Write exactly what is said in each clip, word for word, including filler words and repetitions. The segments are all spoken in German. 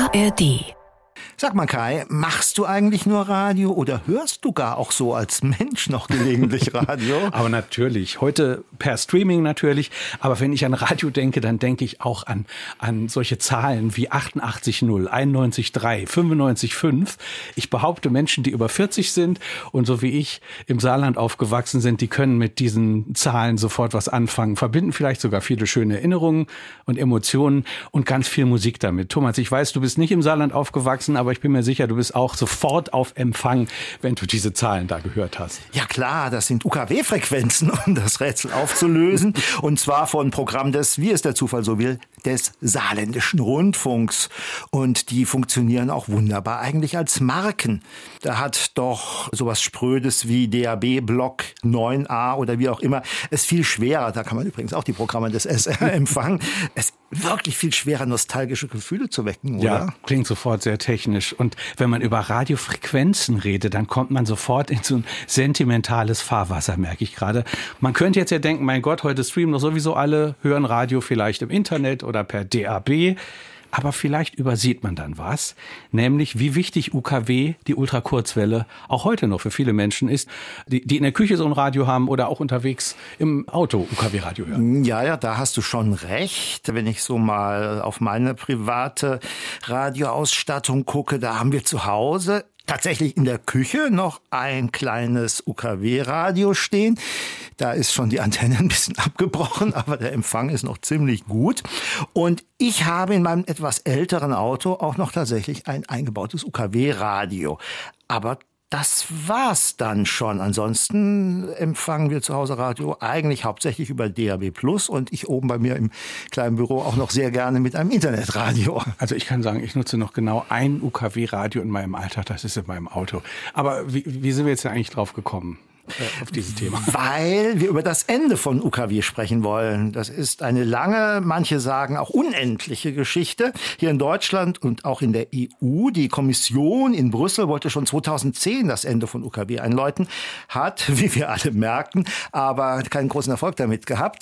A R D. Sag mal Kai, machst du eigentlich nur Radio oder hörst du gar auch so als Mensch noch gelegentlich Radio? Aber natürlich, heute per Streaming natürlich, aber wenn ich an Radio denke, dann denke ich auch an, an solche Zahlen wie achtundachtzig null, einundneunzig drei, fünfundneunzig fünf. Ich behaupte, Menschen, die über vierzig sind und so wie ich im Saarland aufgewachsen sind, die können mit diesen Zahlen sofort was anfangen, verbinden vielleicht sogar viele schöne Erinnerungen und Emotionen und ganz viel Musik damit. Thomas, ich weiß, du bist nicht im Saarland aufgewachsen, aber ich bin mir sicher, du bist auch sofort auf Empfang, wenn du diese Zahlen da gehört hast. Ja klar, das sind U K W-Frequenzen, um das Rätsel aufzulösen. Und zwar von Programm des, wie es der Zufall so will, des Saarländischen Rundfunks. Und die funktionieren auch wunderbar eigentlich als Marken. Da hat doch sowas Sprödes wie D A B-Block neun a oder wie auch immer es viel schwerer, da kann man übrigens auch die Programme des S R empfangen, es wirklich viel schwerer, nostalgische Gefühle zu wecken, oder? Ja, klingt sofort sehr technisch. Und wenn man über Radiofrequenzen redet, dann kommt man sofort in so ein sentimentales Fahrwasser, merke ich gerade. Man könnte jetzt ja denken, mein Gott, heute streamen doch sowieso alle, hören Radio vielleicht im Internet oder per D A B. Aber vielleicht übersieht man dann was, nämlich wie wichtig U K W, die Ultrakurzwelle, auch heute noch für viele Menschen ist, die, die in der Küche so ein Radio haben oder auch unterwegs im Auto U K W-Radio hören. Ja, ja, da hast du schon recht. Wenn ich so mal auf meine private Radioausstattung gucke, da haben wir zu Hause tatsächlich in der Küche noch ein kleines U K W-Radio stehen. Da ist schon die Antenne ein bisschen abgebrochen, aber der Empfang ist noch ziemlich gut. Und ich habe in meinem etwas älteren Auto auch noch tatsächlich ein eingebautes U K W-Radio. Aber das war's dann schon. Ansonsten empfangen wir zu Hause Radio eigentlich hauptsächlich über D A B plus und ich oben bei mir im kleinen Büro auch noch sehr gerne mit einem Internetradio. Also ich kann sagen, ich nutze noch genau ein U K W-Radio in meinem Alltag, das ist in meinem Auto. Aber wie, wie sind wir jetzt denn eigentlich drauf gekommen? Auf dieses Thema. Weil wir über das Ende von U K W sprechen wollen. Das ist eine lange, manche sagen auch unendliche Geschichte. Hier in Deutschland und auch in der E U. Die Kommission in Brüssel wollte schon zweitausendzehn das Ende von U K W einläuten. Hat, wie wir alle merken, aber keinen großen Erfolg damit gehabt.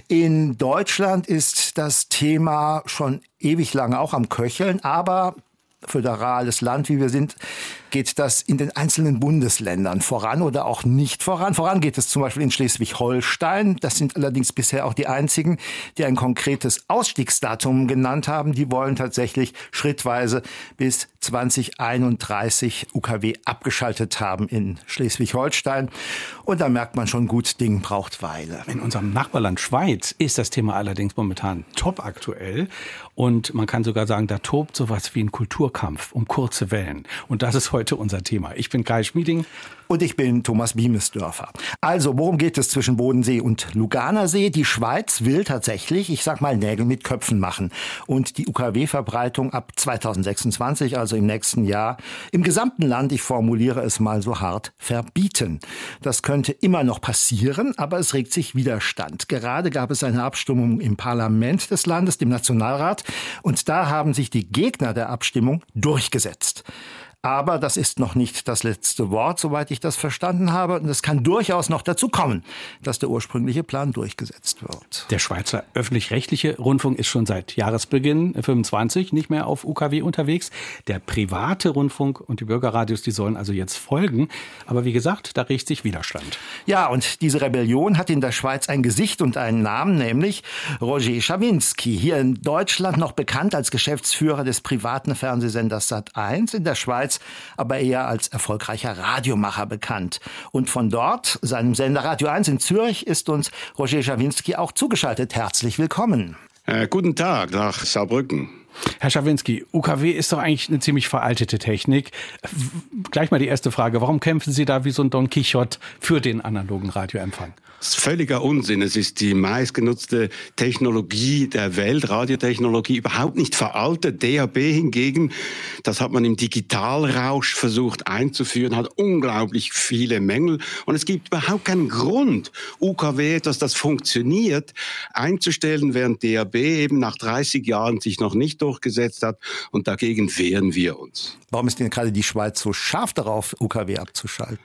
In Deutschland ist das Thema schon ewig lange auch am Köcheln, aber föderales Land, wie wir sind, geht das in den einzelnen Bundesländern voran oder auch nicht voran. Voran geht es zum Beispiel in Schleswig-Holstein. Das sind allerdings bisher auch die einzigen, die ein konkretes Ausstiegsdatum genannt haben. Die wollen tatsächlich schrittweise bis zwanzig einunddreißig U K W abgeschaltet haben in Schleswig-Holstein. Und da merkt man schon, gut Ding braucht Weile. In unserem Nachbarland Schweiz ist das Thema allerdings momentan top aktuell. Und man kann sogar sagen, da tobt sowas wie ein Kulturkampf um kurze Wellen. Und das ist heute unser Thema. Ich bin Kai Schmieding. Und ich bin Thomas Biemesdörfer. Also, worum geht es zwischen Bodensee und Luganersee? Die Schweiz will tatsächlich, ich sag mal, Nägel mit Köpfen machen. Und die U K W-Verbreitung ab zweitausendsechsundzwanzig, also im nächsten Jahr, im gesamten Land, ich formuliere es mal so hart, verbieten. Das könnte immer noch passieren, aber es regt sich Widerstand. Gerade gab es eine Abstimmung im Parlament des Landes, dem Nationalrat. Und da haben sich die Gegner der Abstimmung durchgesetzt. Aber das ist noch nicht das letzte Wort, soweit ich das verstanden habe. Und es kann durchaus noch dazu kommen, dass der ursprüngliche Plan durchgesetzt wird. Der Schweizer öffentlich-rechtliche Rundfunk ist schon seit Jahresbeginn fünfundzwanzig nicht mehr auf U K W unterwegs. Der private Rundfunk und die Bürgerradios, die sollen also jetzt folgen. Aber wie gesagt, da regt sich Widerstand. Ja, und diese Rebellion hat in der Schweiz ein Gesicht und einen Namen, nämlich Roger Schawinski. Hier in Deutschland noch bekannt als Geschäftsführer des privaten Fernsehsenders Sat eins, in der Schweiz aber eher als erfolgreicher Radiomacher bekannt. Und von dort, seinem Sender Radio eins in Zürich, ist uns Roger Schawinski auch zugeschaltet. Herzlich willkommen. Äh, guten Tag nach Saarbrücken. Herr Schawinski, U K W ist doch eigentlich eine ziemlich veraltete Technik. Gleich mal die erste Frage. Warum kämpfen Sie da wie so ein Don Quixote für den analogen Radioempfang? Das ist völliger Unsinn. Es ist die meistgenutzte Technologie der Welt, Radiotechnologie, überhaupt nicht veraltet. D A B hingegen, das hat man im Digitalrausch versucht einzuführen, hat unglaublich viele Mängel. Und es gibt überhaupt keinen Grund, U K W, dass das funktioniert, einzustellen, während D A B eben nach dreißig Jahren sich noch nicht durchgesetzt hat. Und dagegen wehren wir uns. Warum ist denn gerade die Schweiz so scharf darauf, U K W abzuschalten?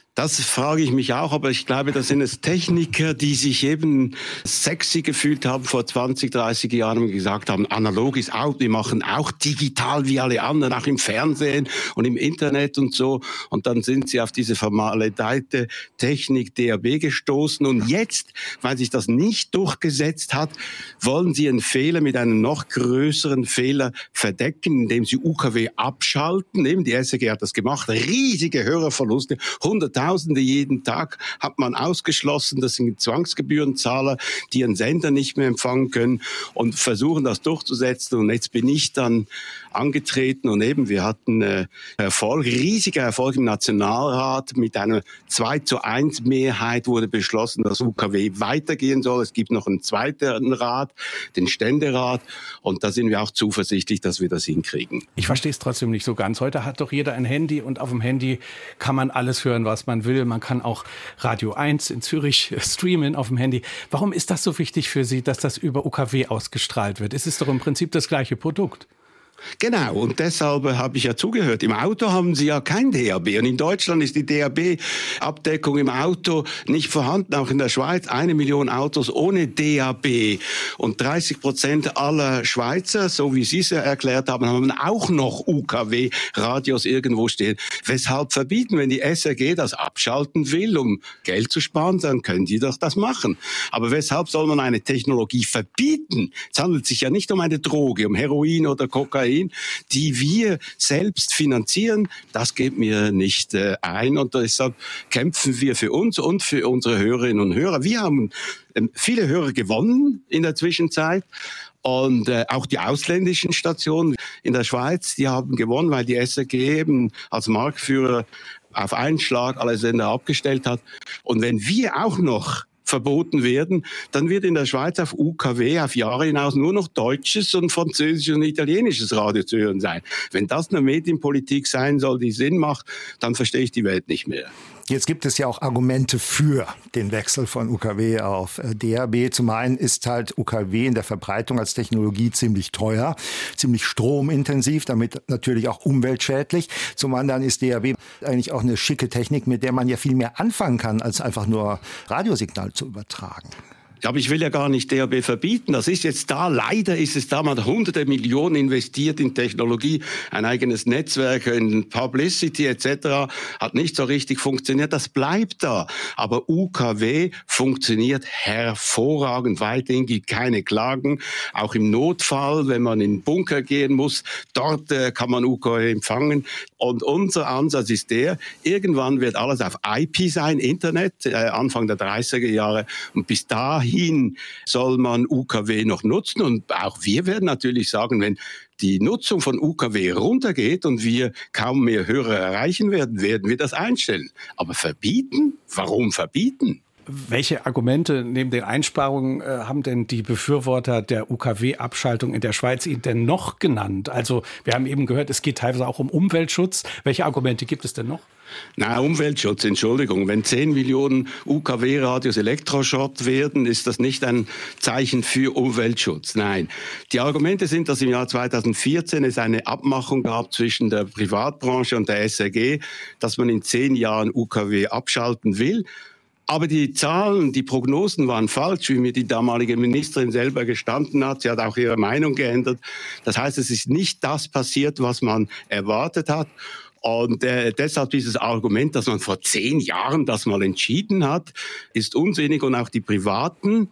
Das frage ich mich auch, aber ich glaube, das sind es Techniker, die sich eben sexy gefühlt haben vor zwanzig, dreißig Jahren und gesagt haben, analog ist out, wir machen auch digital wie alle anderen, auch im Fernsehen und im Internet und so. Und dann sind sie auf diese vermaledeite Technik D A B gestoßen. Und jetzt, weil sich das nicht durchgesetzt hat, wollen sie einen Fehler mit einem noch größeren Fehler verdecken, indem sie U K W abschalten. Eben die S R G hat das gemacht, riesige Hörerverluste, hunderttausende jeden Tag hat man ausgeschlossen. Das sind Zwangsgebührenzahler, die ihren Sender nicht mehr empfangen können und versuchen das durchzusetzen. Und jetzt bin ich dann angetreten und eben, wir hatten äh, Erfolg, riesiger Erfolg im Nationalrat. Mit einer zwei zu eins Mehrheit wurde beschlossen, dass U K W weitergehen soll. Es gibt noch einen zweiten Rat, den Ständerat, und da sind wir auch zuversichtlich, dass wir das hinkriegen. Ich verstehe es trotzdem nicht so ganz. Heute hat doch jeder ein Handy und auf dem Handy kann man alles hören, was man will. Man kann auch Radio eins in Zürich streamen auf dem Handy. Warum ist das so wichtig für Sie, dass das über U K W ausgestrahlt wird? Es ist doch im Prinzip das gleiche Produkt. Genau, und deshalb habe ich ja zugehört. Im Auto haben sie ja kein D A B. Und in Deutschland ist die D A B-Abdeckung im Auto nicht vorhanden. Auch in der Schweiz eine Million Autos ohne D A B. Und dreißig Prozent aller Schweizer, so wie Sie es ja erklärt haben, haben auch noch U K W-Radios irgendwo stehen. Weshalb verbieten, wenn die S R G das abschalten will, um Geld zu sparen, dann können die doch das machen. Aber weshalb soll man eine Technologie verbieten? Es handelt sich ja nicht um eine Droge, um Heroin oder Kokain, die wir selbst finanzieren. Das geht mir nicht äh, ein, und deshalb kämpfen wir für uns und für unsere Hörerinnen und Hörer. Wir haben ähm, viele Hörer gewonnen in der Zwischenzeit. Und äh, auch die ausländischen Stationen in der Schweiz, die haben gewonnen, weil die S R G eben als Marktführer auf einen Schlag alle Sender abgestellt hat. Und wenn wir auch noch verboten werden, dann wird in der Schweiz auf U K W auf Jahre hinaus nur noch deutsches und französisches und italienisches Radio zu hören sein. Wenn das eine Medienpolitik sein soll, die Sinn macht, dann verstehe ich die Welt nicht mehr. Jetzt gibt es ja auch Argumente für den Wechsel von U K W auf D A B. Zum einen ist halt U K W in der Verbreitung als Technologie ziemlich teuer, ziemlich stromintensiv, damit natürlich auch umweltschädlich. Zum anderen ist D A B eigentlich auch eine schicke Technik, mit der man ja viel mehr anfangen kann, als einfach nur Radiosignal zu übertragen. Aber ich will ja gar nicht D A B verbieten. Das ist jetzt da. Leider ist es da. Man hat hunderte Millionen investiert in Technologie, ein eigenes Netzwerk, in Publicity et cetera. Hat nicht so richtig funktioniert. Das bleibt da. Aber U K W funktioniert hervorragend. Weiterhin gibt keine Klagen. Auch im Notfall, wenn man in den Bunker gehen muss, dort äh, kann man U K W empfangen. Und unser Ansatz ist der, irgendwann wird alles auf I P sein, Internet, äh, Anfang der dreißiger Jahre. Und bis dahin Hin soll man U K W noch nutzen, und auch wir werden natürlich sagen, wenn die Nutzung von U K W runtergeht und wir kaum mehr Hörer erreichen werden, werden wir das einstellen. Aber verbieten? Warum verbieten? Welche Argumente neben den Einsparungen äh, haben denn die Befürworter der U K W-Abschaltung in der Schweiz Ihnen denn noch genannt? Also wir haben eben gehört, es geht teilweise auch um Umweltschutz. Welche Argumente gibt es denn noch? Na, Umweltschutz, Entschuldigung. Wenn zehn Millionen U K W-Radios Elektroschrott werden, ist das nicht ein Zeichen für Umweltschutz. Nein. Die Argumente sind, dass im Jahr zweitausendvierzehn es eine Abmachung gab zwischen der Privatbranche und der S R G, dass man in zehn Jahren U K W abschalten will. Aber die Zahlen, die Prognosen waren falsch, wie mir die damalige Ministerin selber gestanden hat. Sie hat auch ihre Meinung geändert. Das heißt, es ist nicht das passiert, was man erwartet hat. Und äh, deshalb dieses Argument, dass man vor zehn Jahren das mal entschieden hat, ist unsinnig. Und auch die Privaten,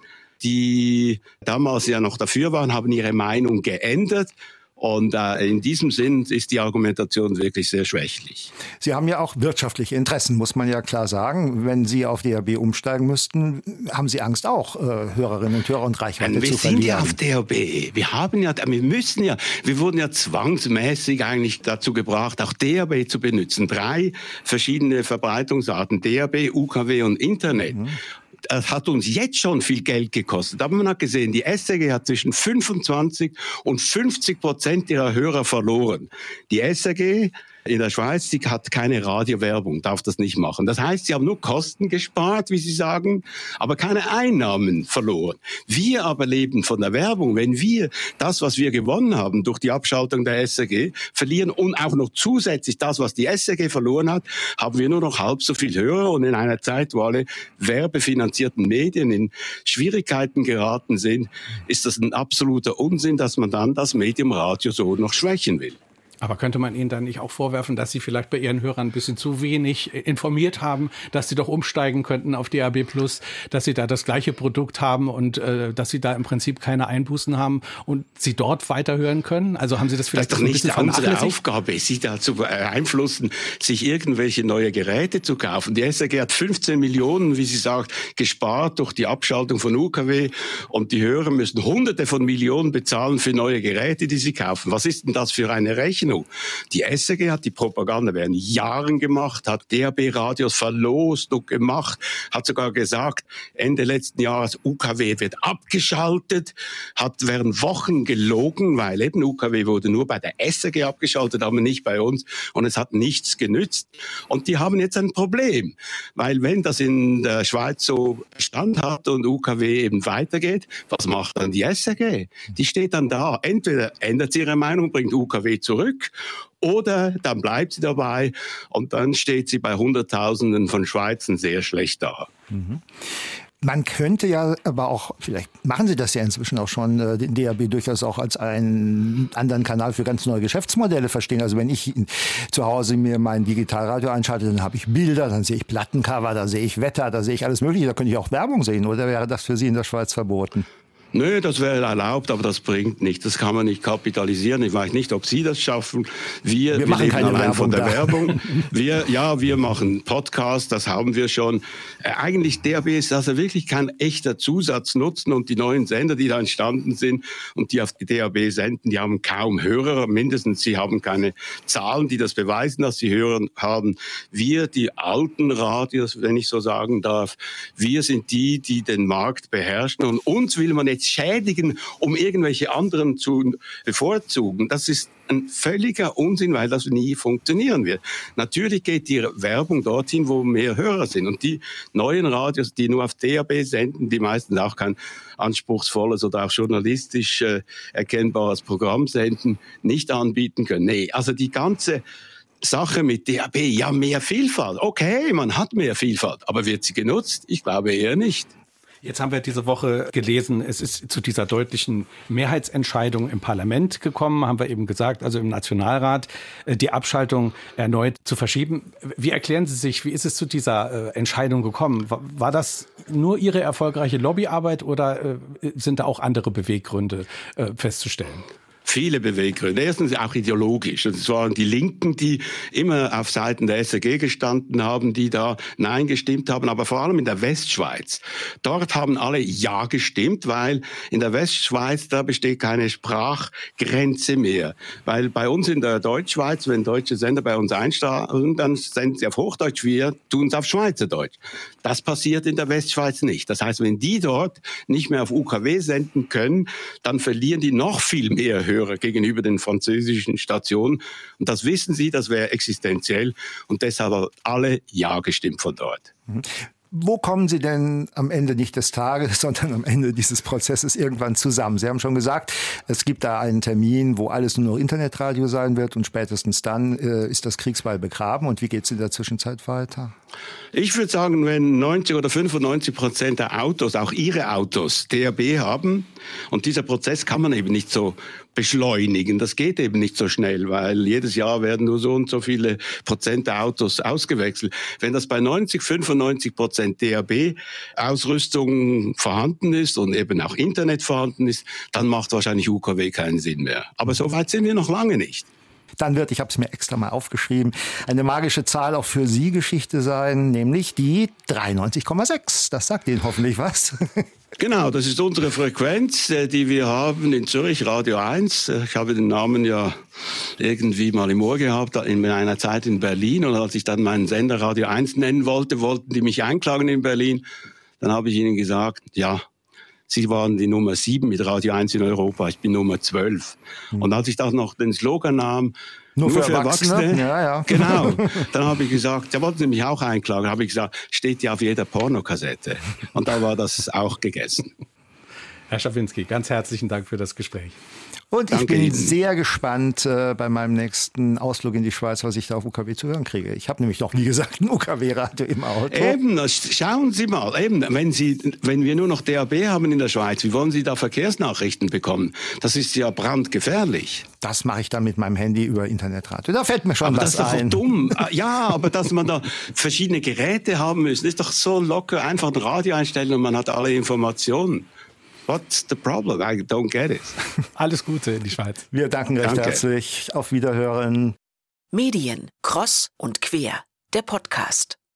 die damals ja noch dafür waren, haben ihre Meinung geändert. Und äh, in diesem Sinn ist die Argumentation wirklich sehr schwächlich. Sie haben ja auch wirtschaftliche Interessen, muss man ja klar sagen. Wenn Sie auf D A B umsteigen müssten, haben Sie Angst auch, äh, Hörerinnen und Hörer und Reichweite wir zu verlieren. Wir sind ja auf D A B. Wir haben ja, wir müssen ja, wir wurden ja zwangsmäßig eigentlich dazu gebracht, auch D A B zu benutzen. Drei verschiedene Verbreitungsarten: D A B, U K W und Internet. Mhm. Das hat uns jetzt schon viel Geld gekostet. Aber man hat gesehen, die S R G hat zwischen fünfundzwanzig und fünfzig Prozent ihrer Hörer verloren. Die S R G in der Schweiz, die hat keine Radiowerbung, darf das nicht machen. Das heißt, sie haben nur Kosten gespart, wie Sie sagen, aber keine Einnahmen verloren. Wir aber leben von der Werbung. Wenn wir das, was wir gewonnen haben durch die Abschaltung der S R G, verlieren und auch noch zusätzlich das, was die S R G verloren hat, haben wir nur noch halb so viel Hörer. Und in einer Zeit, wo alle werbefinanzierten Medien in Schwierigkeiten geraten sind, ist das ein absoluter Unsinn, dass man dann das Medium Radio so noch schwächen will. Aber könnte man Ihnen dann nicht auch vorwerfen, dass Sie vielleicht bei Ihren Hörern ein bisschen zu wenig informiert haben, dass Sie doch umsteigen könnten auf D A B plus, dass Sie da das gleiche Produkt haben und äh, dass Sie da im Prinzip keine Einbußen haben und Sie dort weiterhören können? Also haben Sie das vielleicht das auch ein ist bisschen doch nicht unsere vernachlässigt? Aufgabe, Sie dazu beeinflussen, sich irgendwelche neue Geräte zu kaufen. Die S R G hat fünfzehn Millionen, wie sie sagt, gespart durch die Abschaltung von U K W und die Hörer müssen Hunderte von Millionen bezahlen für neue Geräte, die sie kaufen. Was ist denn das für eine Rechnung? Die S R G hat die Propaganda während Jahren gemacht, hat D A B-Radios verlost und gemacht, hat sogar gesagt, Ende letzten Jahres U K W wird abgeschaltet, hat während Wochen gelogen, weil eben U K W wurde nur bei der S R G abgeschaltet, aber nicht bei uns und es hat nichts genützt. Und die haben jetzt ein Problem, weil wenn das in der Schweiz so Bestand hat und U K W eben weitergeht, was macht dann die S R G? Die steht dann da, entweder ändert sie ihre Meinung, bringt U K W zurück, oder dann bleibt sie dabei und dann steht sie bei Hunderttausenden von Schweizern sehr schlecht da. Mhm. Man könnte ja aber auch, vielleicht machen Sie das ja inzwischen auch schon, den D A B durchaus auch als einen anderen Kanal für ganz neue Geschäftsmodelle verstehen. Also wenn ich zu Hause mir mein Digitalradio einschalte, dann habe ich Bilder, dann sehe ich Plattencover, da sehe ich Wetter, da sehe ich alles Mögliche, da könnte ich auch Werbung sehen. Oder wäre das für Sie in der Schweiz verboten? Nö, das wäre erlaubt, aber das bringt nichts. Das kann man nicht kapitalisieren. Ich weiß nicht, ob Sie das schaffen. Wir, wir, wir machen leben keine allein Werbung von der da. Werbung. Wir, ja, wir machen Podcasts, das haben wir schon. Äh, eigentlich D A B ist also wirklich kein echter Zusatznutzen und die neuen Sender, die da entstanden sind und die auf die D A B senden, die haben kaum Hörer. Mindestens sie haben keine Zahlen, die das beweisen, dass sie Hörer haben. Wir, die alten Radios, wenn ich so sagen darf, wir sind die, die den Markt beherrschen und uns will man jetzt schädigen, um irgendwelche anderen zu bevorzugen. Das ist ein völliger Unsinn, weil das nie funktionieren wird. Natürlich geht die Werbung dorthin, wo mehr Hörer sind. Und die neuen Radios, die nur auf D A B senden, die meistens auch kein anspruchsvolles oder auch journalistisch äh, erkennbares Programm senden, nicht anbieten können. Nee, also die ganze Sache mit D A B, ja, mehr Vielfalt. Okay, man hat mehr Vielfalt, aber wird sie genutzt? Ich glaube eher nicht. Jetzt haben wir diese Woche gelesen, es ist zu dieser deutlichen Mehrheitsentscheidung im Parlament gekommen, haben wir eben gesagt, also im Nationalrat, die Abschaltung erneut zu verschieben. Wie erklären Sie sich, wie ist es zu dieser Entscheidung gekommen? War das nur Ihre erfolgreiche Lobbyarbeit oder sind da auch andere Beweggründe festzustellen? Viele Beweggründe. Erstens auch ideologisch. Es waren die Linken, die immer auf Seiten der S R G gestanden haben, die da Nein gestimmt haben, aber vor allem in der Westschweiz. Dort haben alle Ja gestimmt, weil in der Westschweiz, da besteht keine Sprachgrenze mehr. Weil bei uns in der Deutschschweiz, wenn deutsche Sender bei uns einsteigen, dann senden sie auf Hochdeutsch, wir tun es auf Schweizerdeutsch. Das passiert in der Westschweiz nicht. Das heißt, wenn die dort nicht mehr auf U K W senden können, dann verlieren die noch viel mehr Hörer gegenüber den französischen Stationen. Und das wissen sie, das wäre existenziell. Und deshalb haben alle Ja gestimmt von dort. Mhm. Wo kommen Sie denn am Ende nicht des Tages, sondern am Ende dieses Prozesses irgendwann zusammen? Sie haben schon gesagt, es gibt da einen Termin, wo alles nur noch Internetradio sein wird und spätestens dann äh, ist das Kriegsbeil begraben. Und wie geht es in der Zwischenzeit weiter? Ich würde sagen, wenn neunzig oder fünfundneunzig Prozent der Autos, auch Ihre Autos, D A B haben, und dieser Prozess kann man eben nicht so beschleunigen. Das geht eben nicht so schnell, weil jedes Jahr werden nur so und so viele Prozent der Autos ausgewechselt. Wenn das bei neunzig, fünfundneunzig Prozent D A B-Ausrüstung vorhanden ist und eben auch Internet vorhanden ist, dann macht wahrscheinlich U K W keinen Sinn mehr. Aber so weit sind wir noch lange nicht. Dann wird, ich habe es mir extra mal aufgeschrieben, eine magische Zahl auch für Sie Geschichte sein, nämlich die dreiundneunzig Komma sechs. Das sagt Ihnen hoffentlich was. Genau, das ist unsere Frequenz, die wir haben in Zürich, Radio eins. Ich habe den Namen ja irgendwie mal im Ohr gehabt, in meiner Zeit in Berlin. Und als ich dann meinen Sender Radio eins nennen wollte, wollten die mich einklagen in Berlin. Dann habe ich ihnen gesagt, ja, Sie waren die Nummer sieben mit Radio eins in Europa, ich bin Nummer zwölf. Mhm. Und als ich dann noch den Slogan nahm, Nur, Nur für, für Erwachsene? Erwachsene. Ja, ja. Genau. Dann habe ich gesagt, der wollte mich auch einklagen. Dann habe ich gesagt, steht ja auf jeder Pornokassette. Und da war das auch gegessen. Herr Schawinski, ganz herzlichen Dank für das Gespräch. Und ich Danke bin Ihnen. sehr gespannt äh, bei meinem nächsten Ausflug in die Schweiz, was ich da auf U K W zu hören kriege. Ich habe nämlich noch nie gesagt, ein U K W-Radio im Auto. Eben, schauen Sie mal, eben, wenn Sie, wenn wir nur noch D A B haben in der Schweiz, wie wollen Sie da Verkehrsnachrichten bekommen? Das ist ja brandgefährlich. Das mache ich dann mit meinem Handy über Internetradio. Da fällt mir schon Aber was das ist doch ein. dumm. Ja, aber dass man da verschiedene Geräte haben müssen, ist doch so locker. Einfach ein Radio einstellen und man hat alle Informationen. What's the problem? I don't get it. Alles Gute in die Schweiz. Wir danken recht Danke. herzlich. Auf Wiederhören. Medien, Cross und Quer, der Podcast.